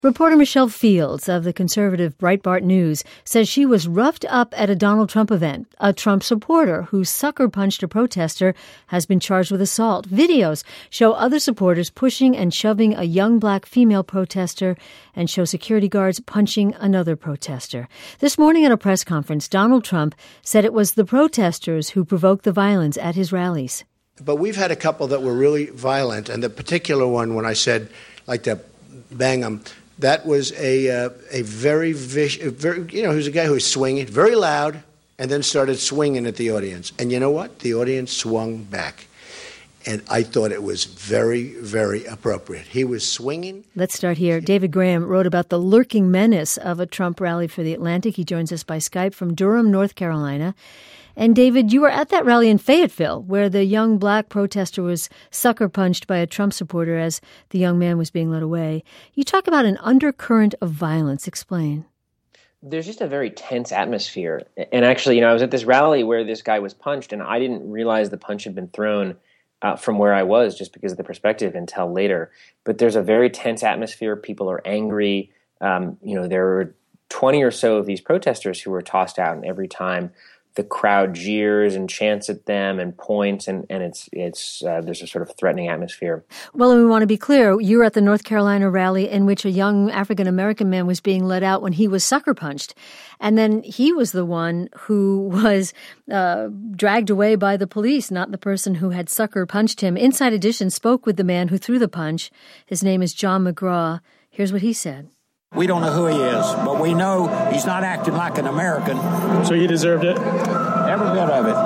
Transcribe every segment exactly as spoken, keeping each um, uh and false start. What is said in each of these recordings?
Reporter Michelle Fields of the conservative Breitbart News says she was roughed up at a Donald Trump event. A Trump supporter who sucker punched a protester has been charged with assault. Videos show other supporters pushing and shoving a young black female protester and show security guards punching another protester. This morning at a press conference, Donald Trump said it was the protesters who provoked the violence at his rallies. But we've had a couple that were really violent, and the particular one, when I said, like to bang them, that was a uh, a very vicious, very, you know, he was a guy who was swinging, very loud, and then started swinging at the audience. And you know what? The audience swung back. And I thought it was very, very appropriate. He was swinging. Let's start here. David Graham wrote about the lurking menace of a Trump rally for the Atlantic. He joins us by Skype from Durham, North Carolina. And David, you were at that rally in Fayetteville, where the young black protester was sucker punched by a Trump supporter as the young man was being led away. You talk about an undercurrent of violence. Explain. There's just a very tense atmosphere. And actually, you know, I was at this rally where this guy was punched, and I didn't realize the punch had been thrown uh, from where I was just because of the perspective until later. But there's a very tense atmosphere. People are angry. Um, you know, there were twenty or so of these protesters who were tossed out, and every time the crowd jeers and chants at them and points, and, and it's it's uh, there's a sort of threatening atmosphere. Well, and we want to be clear, you were at the North Carolina rally in which a young African-American man was being led out when he was sucker punched. And then he was the one who was uh, dragged away by the police, not the person who had sucker punched him. Inside Edition spoke with the man who threw the punch. His name is John McGraw. Here's what he said. We don't know who he is, but we know he's not acting like an American. So he deserved it? Every bit of it.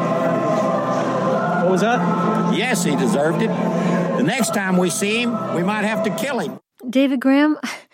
What was that? Yes, he deserved it. The next time we see him, we might have to kill him. David Graham,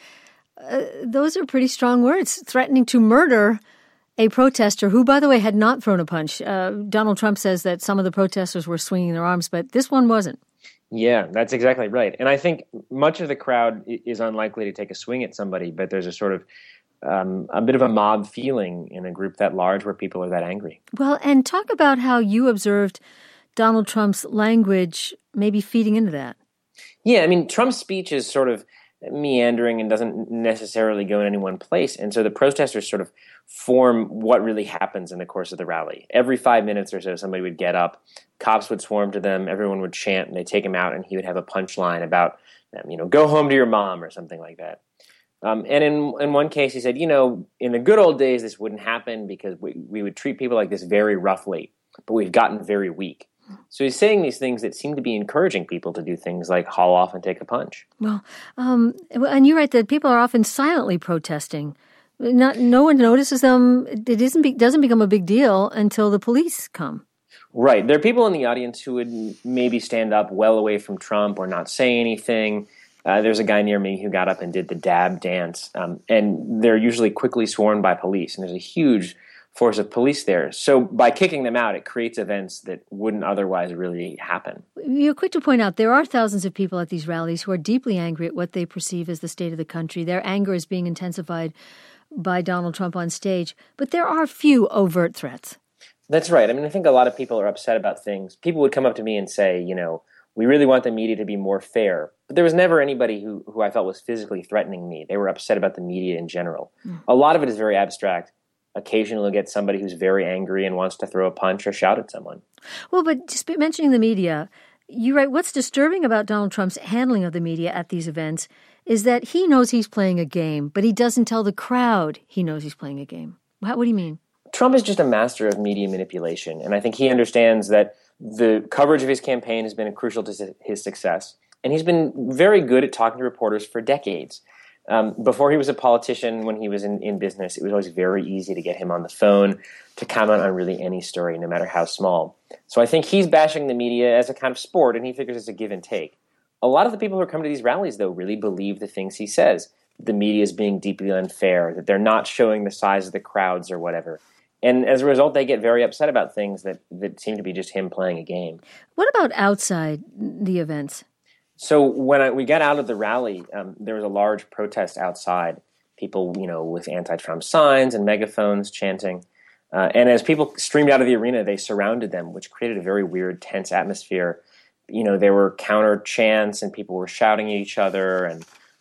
uh, those are pretty strong words, threatening to murder a protester who, by the way, had not thrown a punch. Uh, Donald Trump says that some of the protesters were swinging their arms, but this one wasn't. Yeah, that's exactly right. And I think much of the crowd is unlikely to take a swing at somebody, but there's a sort of um, a bit of a mob feeling in a group that large where people are that angry. Well, and talk about how you observed Donald Trump's language maybe feeding into that. Yeah, I mean, Trump's speech is sort of meandering and doesn't necessarily go in any one place. And so the protesters sort of form what really happens in the course of the rally. Every five minutes or so, somebody would get up, cops would swarm to them, everyone would chant, and they'd take him out, and he would have a punchline about, you know, go home to your mom or something like that. Um, and in in one case, he said, you know, in the good old days, this wouldn't happen because we, we would treat people like this very roughly, but we've gotten very weak. So he's saying these things that seem to be encouraging people to do things like haul off and take a punch. Well, um, and you're right that people are often silently protesting. Not, no one notices them. It isn't be, doesn't become a big deal until the police come. Right. There are people in the audience who would maybe stand up well away from Trump or not say anything. Uh, there's a guy near me who got up and did the dab dance, um, and they're usually quickly swarmed by police, and there's a huge force of police there. So by kicking them out, it creates events that wouldn't otherwise really happen. You're quick to point out there are thousands of people at these rallies who are deeply angry at what they perceive as the state of the country. Their anger is being intensified by Donald Trump on stage, but there are few overt threats. That's right. I mean, I think a lot of people are upset about things. People would come up to me and say, you know, we really want the media to be more fair. But there was never anybody who, who I felt was physically threatening me. They were upset about the media in general. Mm. A lot of it is very abstract. Occasionally you'll get somebody who's very angry and wants to throw a punch or shout at someone. Well, but just mentioning the media, you write, what's disturbing about Donald Trump's handling of the media at these events is that he knows he's playing a game, but he doesn't tell the crowd he knows he's playing a game. What, what do you mean? Trump is just a master of media manipulation, and I think he understands that the coverage of his campaign has been crucial to his success. And he's been very good at talking to reporters for decades. Um, before he was a politician, when he was in, in business, it was always very easy to get him on the phone to comment on really any story, no matter how small. So I think he's bashing the media as a kind of sport, and he figures it's a give and take. A lot of the people who are coming to these rallies, though, really believe the things he says. The media is being deeply unfair, that they're not showing the size of the crowds or whatever. And as a result, they get very upset about things that, that seem to be just him playing a game. What about outside the events? So when I, we got out of the rally, um, there was a large protest outside. People, you know, with anti-Trump signs and megaphones chanting. Uh, and as people streamed out of the arena, they surrounded them, which created a very weird, tense atmosphere. You know, there were counter chants and people were shouting at each other and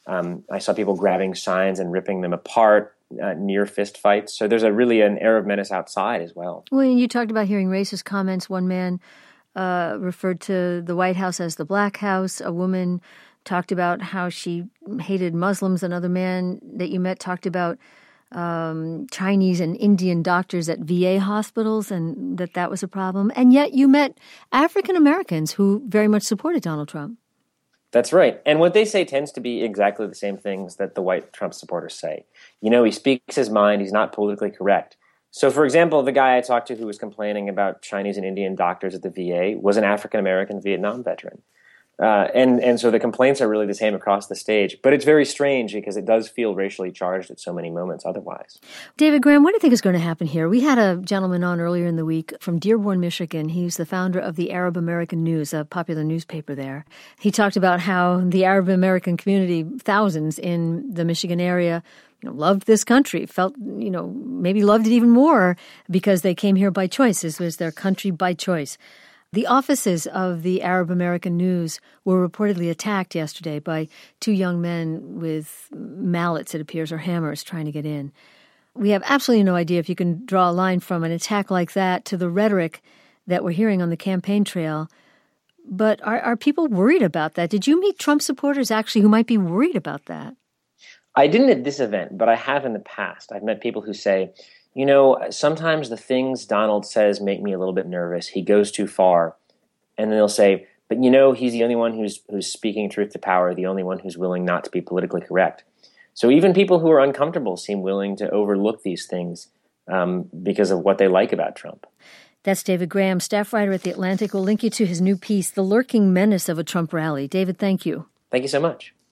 Um, I saw people grabbing signs and ripping them apart uh, near fist fights. So there's a really an air of menace outside as well. Well, you talked about hearing racist comments. One man uh, referred to the White House as the Black House. A woman talked about how she hated Muslims. Another man that you met talked about um, Chinese and Indian doctors at V A hospitals and that that was a problem. And yet you met African Americans who very much supported Donald Trump. That's right. And what they say tends to be exactly the same things that the white Trump supporters say. You know, he speaks his mind. He's not politically correct. So, for example, the guy I talked to who was complaining about Chinese and Indian doctors at the V A was an African-American Vietnam veteran. Uh, and, and so the complaints are really the same across the stage. But it's very strange because it does feel racially charged at so many moments otherwise. David Graham, what do you think is going to happen here? We had a gentleman on earlier in the week from Dearborn, Michigan. He's the founder of the Arab American News, a popular newspaper there. He talked about how the Arab American community, thousands in the Michigan area, you know, loved this country, felt, you know, maybe loved it even more because they came here by choice. This was their country by choice. The offices of the Arab American News were reportedly attacked yesterday by two young men with mallets, it appears, or hammers trying to get in. We have absolutely no idea if you can draw a line from an attack like that to the rhetoric that we're hearing on the campaign trail. But are, are people worried about that? Did you meet Trump supporters actually who might be worried about that? I didn't at this event, but I have in the past. I've met people who say, you know, sometimes the things Donald says make me a little bit nervous. He goes too far. And then they'll say, but you know, he's the only one who's who's speaking truth to power, the only one who's willing not to be politically correct. So even people who are uncomfortable seem willing to overlook these things um, because of what they like about Trump. That's David Graham, staff writer at The Atlantic. We'll link you to his new piece, The Lurking Menace of a Trump Rally. David, thank you. Thank you so much.